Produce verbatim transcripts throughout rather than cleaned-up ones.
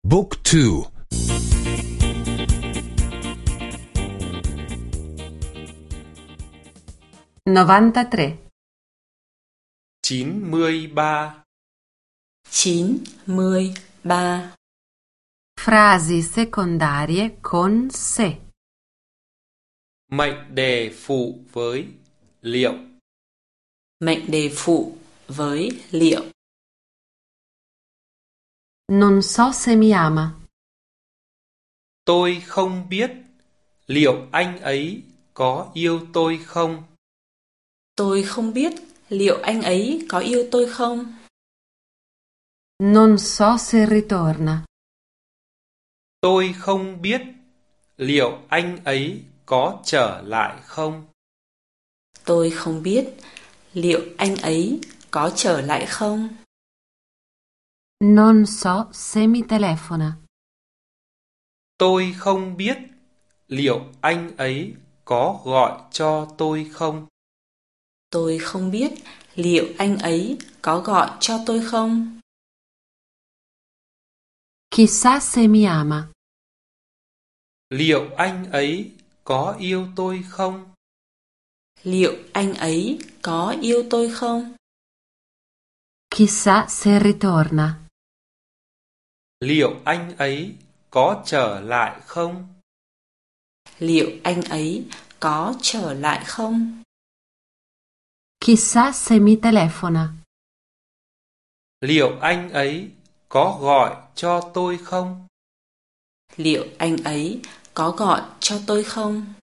Book two. novantatré. chín mươi ba. chín mươi ba. Frasi secondarie con se. Mệnh đề phụ với liệu. Mệnh đề phụ với liệu. Non so se mi ama. Tôi không biết liệu anh ấy có yêu tôi không. Tôi không biết liệu anh ấy có yêu tôi không. Non so se ritorna. Tôi không biết liệu anh ấy có trở lại không. Tôi không biết liệu anh ấy có trở lại không. Non so se mi telefona. Tôi không biết liệu anh ấy có gọi cho tôi không. Tôi không biết liệu anh ấy có gọi cho tôi không. Chissà se mi ama. Liệu anh ấy có yêu tôi không? Liệu anh ấy có yêu tôi không? Chissà se ritorna. Liệu anh ấy có trở lại không? Liệu anh ấy có trở lại không? Chissà se mi telefona. Liệu anh ấy có gọi cho tôi không? Liệu anh ấy có gọi cho tôi không?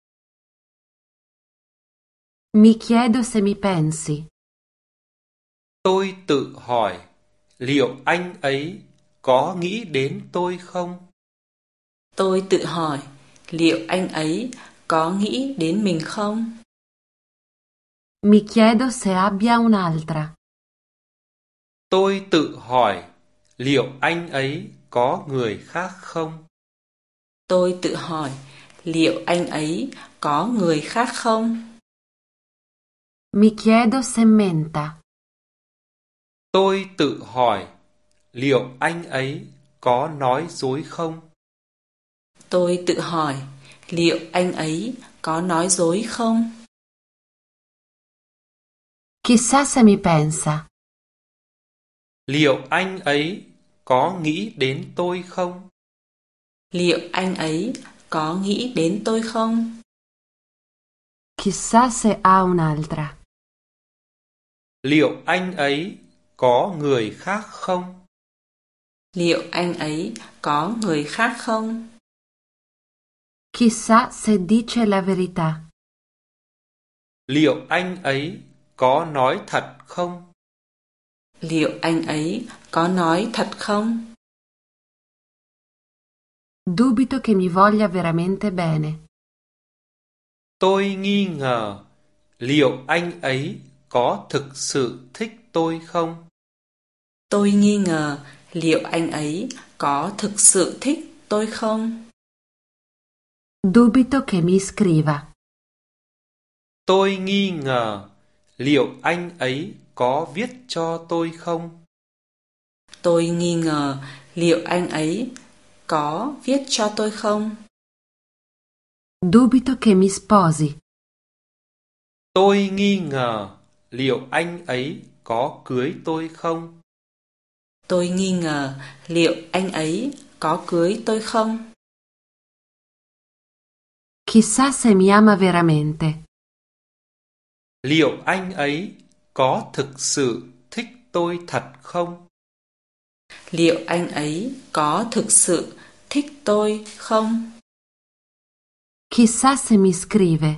Mi chiedo se mi pensi. Tôi tự hỏi, liệu anh ấy có nghĩ đến tôi không? Tôi tự hỏi, liệu anh ấy có nghĩ đến mình không? Mi chiedo se abbia un'altra. Tôi tự hỏi, liệu anh ấy có người khác không? Tôi tự hỏi, liệu anh ấy có người khác không? Mi chiedo se menta. Tôi tự hỏi, liệu anh ấy có nói dối không? Tôi tự hỏi, liệu anh ấy có nói dối không? Chissà se mi pensa. Liệu anh ấy có nghĩ đến tôi không? Liệu anh ấy có nghĩ đến tôi không? Chissà se ha un'altra. Liệu anh ấy có người khác không? Liệu anh ấy có người khác không? Chissà se dice la verità. Liệu anh ấy có nói thật không? Liệu anh ấy có nói thật không? Dubito che mi voglia veramente bene. Tôi nghi ngờ, liệu anh ấy có thực sự thích tôi không? Tôi nghi ngờ liệu anh ấy có thực sự thích tôi không? Dubito che mi scriva. Tôi nghi ngờ, liệu anh ấy có viết cho tôi không? Tôi nghi ngờ liệu anh ấy có viết cho tôi không? Dubito che mi sposi. Tôi nghi ngờ, liệu anh ấy có cưới tôi không? Tôi nghi ngờ liệu anh ấy có cưới tôi không? Chissà se mi ama veramente. Liệu anh ấy có thực sự thích tôi thật không? Liệu anh ấy có thực sự thích tôi không? Chissà se mi scrive.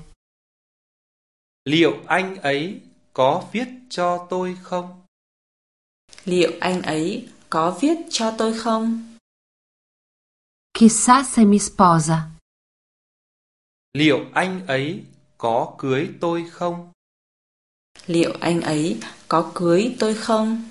Liệu anh ấy có viết cho tôi không? Liệu anh ấy có viết cho tôi không? Chissà se mi sposa. Liệu anh ấy có cưới tôi không? Liệu anh ấy có cưới tôi không?